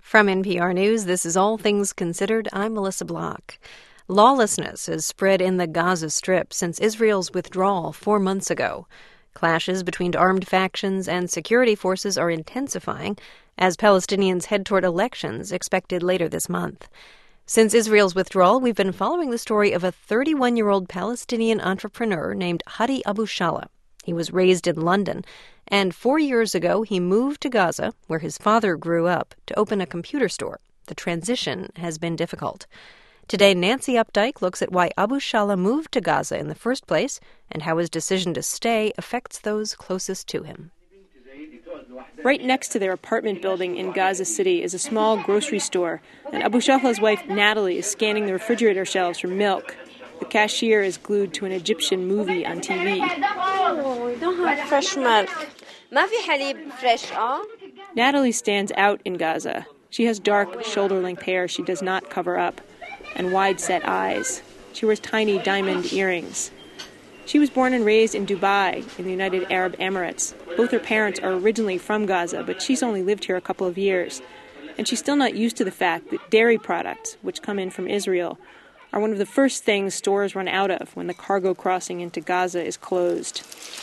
From NPR News, this is All Things Considered. I'm Melissa Block. Lawlessness has spread in the Gaza Strip since Israel's withdrawal 4 months ago. Clashes between armed factions and security forces are intensifying as Palestinians head toward elections expected later this month. Since Israel's withdrawal, we've been following the story of a 31-year-old Palestinian entrepreneur named Hadi Abu Shahla. He was raised in London, and 4 years ago he moved to Gaza, where his father grew up, to open a computer store. The transition has been difficult. Today, Nancy Updike looks at why Abu Shahla moved to Gaza in the first place and how his decision to stay affects those closest to him. Right next to their apartment building in Gaza City is a small grocery store, and Abu Shahla's wife, Natalie, is scanning the refrigerator shelves for milk. The cashier is glued to an Egyptian movie on TV. Oh, we don't have fresh milk. ما في حليب fresh, Natalie stands out in Gaza. She has dark, shoulder-length hair she does not cover up, and wide-set eyes. She wears tiny diamond earrings. She was born and raised in Dubai, in the United Arab Emirates. Both her parents are originally from Gaza, but she's only lived here a couple of years. And she's still not used to the fact that dairy products, which come in from Israel, are one of the first things stores run out of when the cargo crossing into Gaza is closed.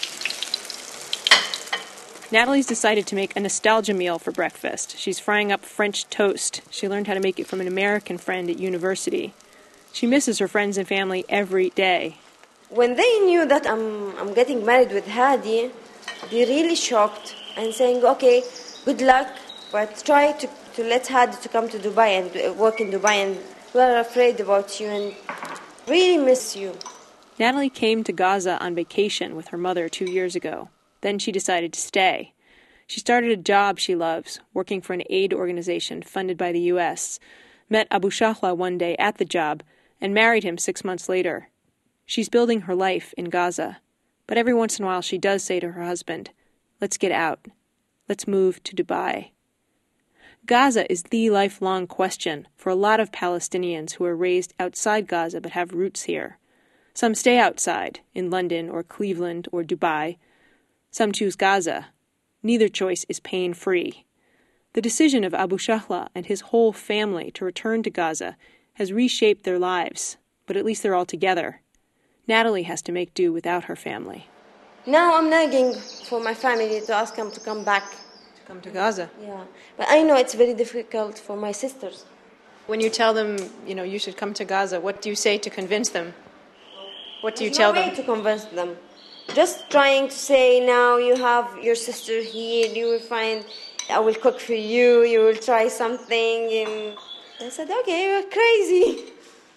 Natalie's decided to make a nostalgia meal for breakfast. She's frying up French toast. She learned how to make it from an American friend at university. She misses her friends and family every day. When they knew that I'm getting married with Hadi, they really shocked and saying, okay, good luck, but try to let Hadi to come to Dubai and work in Dubai, and we're afraid about you and really miss you. Natalie came to Gaza on vacation with her mother 2 years ago. Then she decided to stay. She started a job she loves, working for an aid organization funded by the U.S., met Abu Shahla one day at the job, and married him 6 months later. She's building her life in Gaza. But every once in a while she does say to her husband, let's get out. Let's move to Dubai. Gaza is the lifelong question for a lot of Palestinians who are raised outside Gaza but have roots here. Some stay outside, in London or Cleveland or Dubai. Some choose Gaza. Neither choice is pain-free. The decision of Abu Shahla and his whole family to return to Gaza has reshaped their lives, but at least they're all together. Natalie has to make do without her family. Now I'm nagging for my family to ask them to come back. To come to Gaza? Yeah, but I know it's very difficult for my sisters. When you tell them, you should come to Gaza, what do you say to convince them? What do you tell them? There's no way to convince them. Just trying to say, now you have your sister here, you will find, I will cook for you, you will try something. And I said, okay, you're crazy.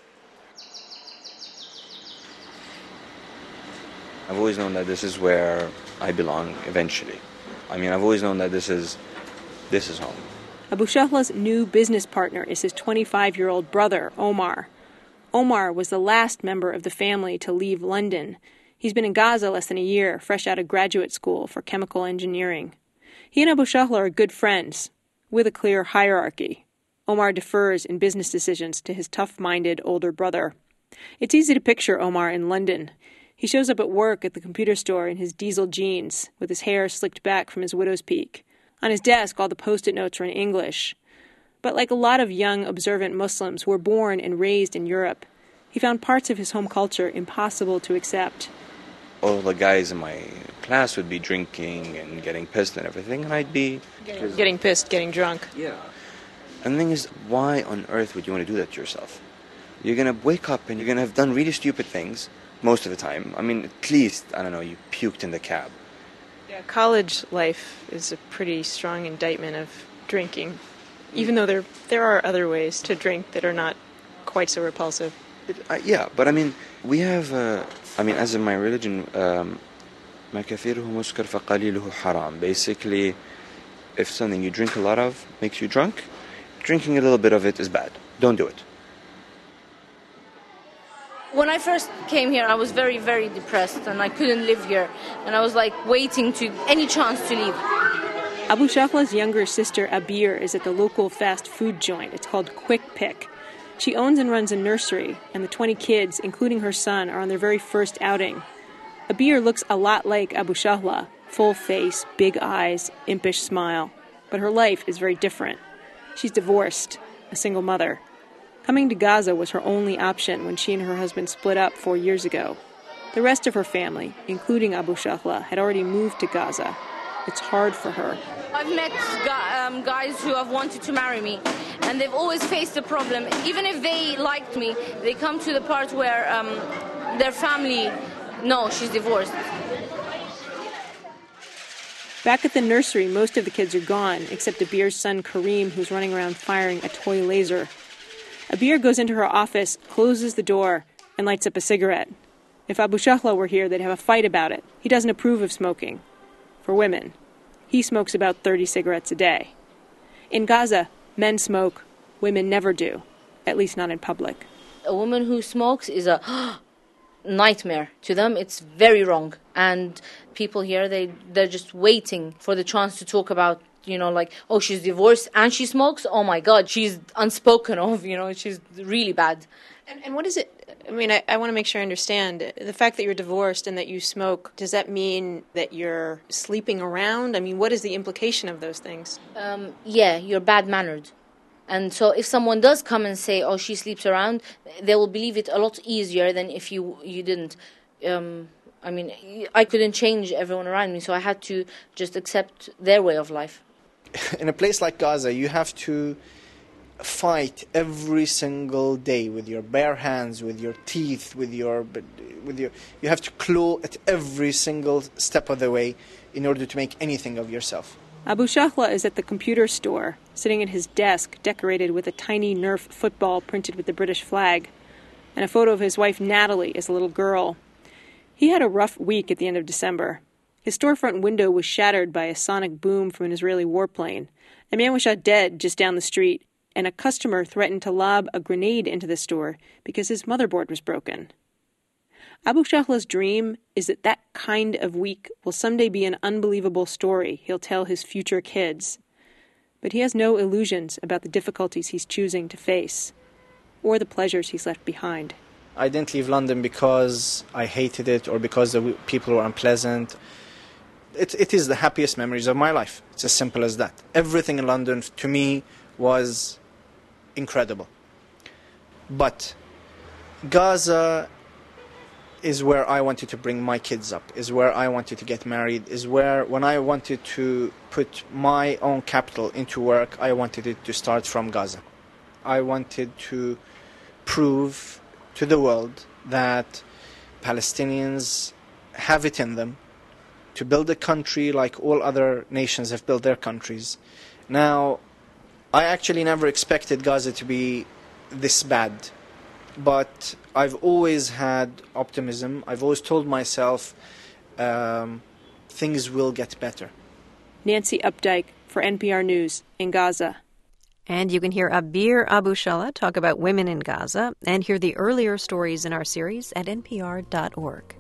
I've always known that this is where I belong eventually. I've always known that this is home. Abu Shahla's new business partner is his 25-year-old brother, Omar. Omar was the last member of the family to leave London. He's been in Gaza less than a year, fresh out of graduate school for chemical engineering. He and Abu Shahla are good friends, with a clear hierarchy. Omar defers in business decisions to his tough-minded older brother. It's easy to picture Omar in London. He shows up at work at the computer store in his diesel jeans, with his hair slicked back from his widow's peak. On his desk, all the Post-it notes are in English. But like a lot of young, observant Muslims who were born and raised in Europe, he found parts of his home culture impossible to accept. All the guys in my class would be drinking and getting pissed and everything, and I'd be... Getting pissed, getting drunk. Yeah. And the thing is, why on earth would you want to do that to yourself? You're going to wake up and you're going to have done really stupid things most of the time. At least, you puked in the cab. Yeah, college life is a pretty strong indictment of drinking, even though there are other ways to drink that are not quite so repulsive. But we have, as in my religion, ما كثيره مسكر فقليله حرام. Basically, if something you drink a lot of makes you drunk, drinking a little bit of it is bad. Don't do it. When I first came here, I was very, very depressed, and I couldn't live here. And I was waiting to any chance to leave. Abu Shahla's younger sister, Abir, is at the local fast food joint. It's called Quick Pick. She owns and runs a nursery, and the 20 kids, including her son, are on their very first outing. Abir looks a lot like Abu Shahla, full face, big eyes, impish smile. But her life is very different. She's divorced, a single mother. Coming to Gaza was her only option when she and her husband split up 4 years ago. The rest of her family, including Abu Shahla, had already moved to Gaza. It's hard for her. I've met guys who have wanted to marry me, and they've always faced the problem. Even if they liked me, they come to the part where their family, no, she's divorced. Back at the nursery, most of the kids are gone, except Abir's son Kareem, who's running around firing a toy laser. Abir goes into her office, closes the door, and lights up a cigarette. If Abu Shahla were here, they'd have a fight about it. He doesn't approve of smoking. For women. He smokes about 30 cigarettes a day. In Gaza, men smoke, women never do, at least not in public. A woman who smokes is a nightmare. To them, it's very wrong. And people here, they're just waiting for the chance to talk about, like, oh, she's divorced and she smokes? Oh, my God, she's unspoken of, she's really bad. And what is it? I mean, I want to make sure I understand. The fact that you're divorced and that you smoke, does that mean that you're sleeping around? I mean, what is the implication of those things? Yeah, you're bad-mannered. And so if someone does come and say, oh, she sleeps around, they will believe it a lot easier than if you didn't. I mean, I couldn't change everyone around me, so I had to just accept their way of life. In a place like Gaza, you have to fight every single day with your bare hands, with your teeth, you have to claw at every single step of the way in order to make anything of yourself. Abu Shahla is at the computer store, sitting at his desk decorated with a tiny Nerf football printed with the British flag, and a photo of his wife Natalie as a little girl. He had a rough week at the end of December. His storefront window was shattered by a sonic boom from an Israeli warplane. A man was shot dead just down the street, and a customer threatened to lob a grenade into the store because his motherboard was broken. Abu Shahla's dream is that kind of week will someday be an unbelievable story he'll tell his future kids. But he has no illusions about the difficulties he's choosing to face, or the pleasures he's left behind. I didn't leave London because I hated it or because the people were unpleasant. It is the happiest memories of my life. It's as simple as that. Everything in London, to me, was incredible. But Gaza is where I wanted to bring my kids up, is where I wanted to get married, is where, when I wanted to put my own capital into work, I wanted it to start from Gaza. I wanted to prove to the world that Palestinians have it in them to build a country like all other nations have built their countries. Now, I actually never expected Gaza to be this bad, but I've always had optimism. I've always told myself things will get better. Nancy Updike for NPR News in Gaza. And you can hear Abir Abu Shahla talk about women in Gaza and hear the earlier stories in our series at npr.org.